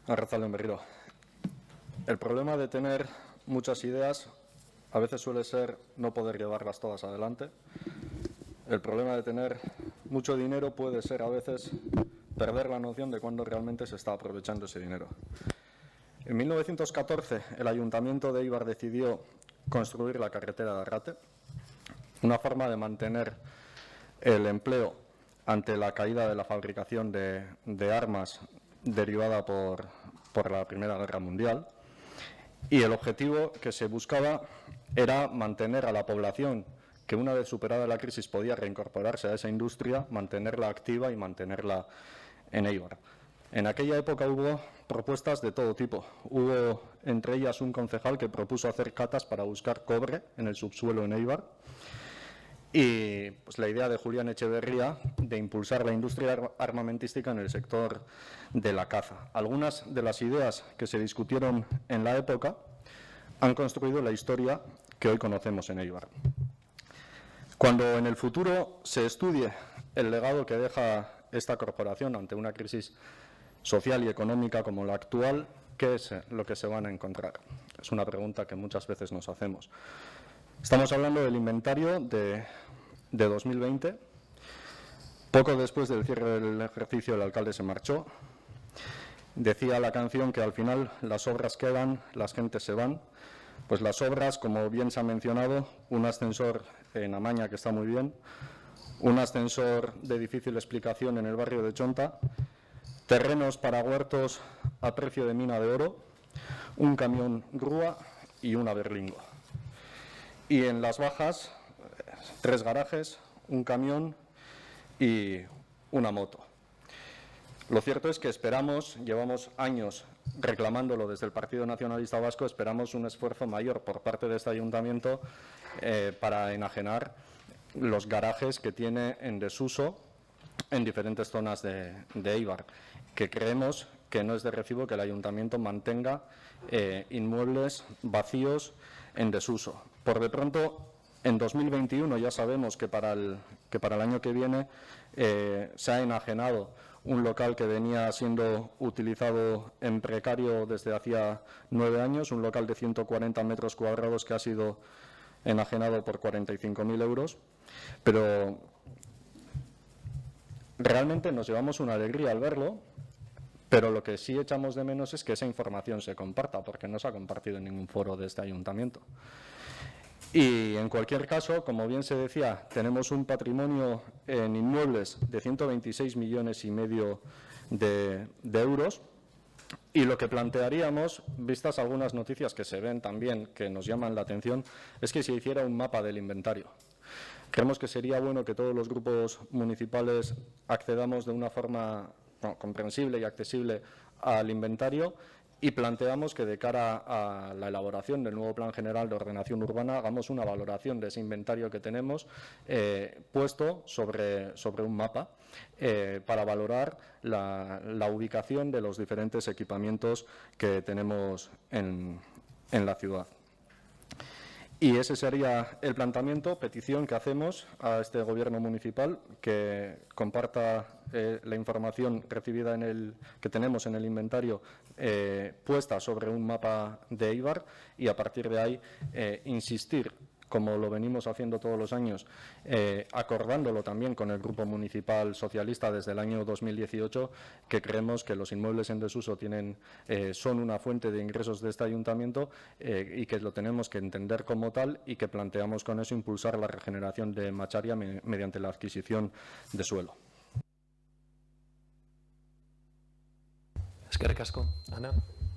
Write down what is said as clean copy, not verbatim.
Arratsaldeon berriro. El problema de tener muchas ideas a veces suele ser no poder llevarlas todas adelante. El problema de tener mucho dinero puede ser a veces perder la noción de cuándo realmente se está aprovechando ese dinero. En 1914 el Ayuntamiento de Eibar decidió construir la carretera de Arrate, una forma de mantener el empleo ante la caída de la fabricación de armas derivada por la Primera Guerra Mundial, y el objetivo que se buscaba era mantener a la población que una vez superada la crisis podía reincorporarse a esa industria, mantenerla activa y mantenerla en Eibar. En aquella época hubo propuestas de todo tipo. Hubo entre ellas un concejal que propuso hacer catas para buscar cobre en el subsuelo en Eibar, y pues la idea de Julián Echeverría de impulsar la industria armamentística en el sector de la caza. Algunas de las ideas que se discutieron en la época han construido la historia que hoy conocemos en Eibar. Cuando en el futuro se estudie el legado que deja esta corporación ante una crisis social y económica como la actual, ¿qué es lo que se van a encontrar? Es una pregunta que muchas veces nos hacemos. Estamos hablando del inventario de 2020. Poco después del cierre del ejercicio, el alcalde se marchó. Decía la canción que al final las obras quedan, las gentes se van. Pues las obras, como bien se ha mencionado, un ascensor en Amaña, que está muy bien, un ascensor de difícil explicación en el barrio de Chonta, terrenos para huertos a precio de mina de oro, un camión grúa y una berlingo. Y en las bajas, 3 garajes, un camión y una moto. Lo cierto es que llevamos años reclamándolo desde el Partido Nacionalista Vasco, esperamos un esfuerzo mayor por parte de este ayuntamiento para enajenar los garajes que tiene en desuso en diferentes zonas de Eibar, que creemos que no es de recibo que el ayuntamiento mantenga inmuebles vacíos en desuso. Por de pronto, en 2021 ya sabemos que para el año que viene se ha enajenado un local que venía siendo utilizado en precario desde hacía 9 años, un local de 140 metros cuadrados que ha sido enajenado por 45.000 euros, pero realmente nos llevamos una alegría al verlo, pero lo que sí echamos de menos es que esa información se comparta, porque no se ha compartido en ningún foro de este ayuntamiento. Y en cualquier caso, como bien se decía, tenemos un patrimonio en inmuebles de 126,5 millones de euros, y lo que plantearíamos, vistas algunas noticias que se ven también que nos llaman la atención, es que se hiciera un mapa del inventario. Creemos que sería bueno que todos los grupos municipales accedamos de una forma comprensible y accesible al inventario, y planteamos que de cara a la elaboración del nuevo Plan General de Ordenación Urbana hagamos una valoración de ese inventario que tenemos puesto sobre un mapa para valorar la ubicación de los diferentes equipamientos que tenemos en la ciudad. Y ese sería el planteamiento, petición que hacemos a este Gobierno municipal, que comparta la información recibida que tenemos en el inventario puesta sobre un mapa de Eibar, y a partir de ahí insistir, como lo venimos haciendo todos los años, acordándolo también con el Grupo Municipal Socialista desde el año 2018, que creemos que los inmuebles en desuso son una fuente de ingresos de este ayuntamiento y que lo tenemos que entender como tal, y que planteamos con eso impulsar la regeneración de Macharia mediante la adquisición de suelo. Eskerrik asko, Ana.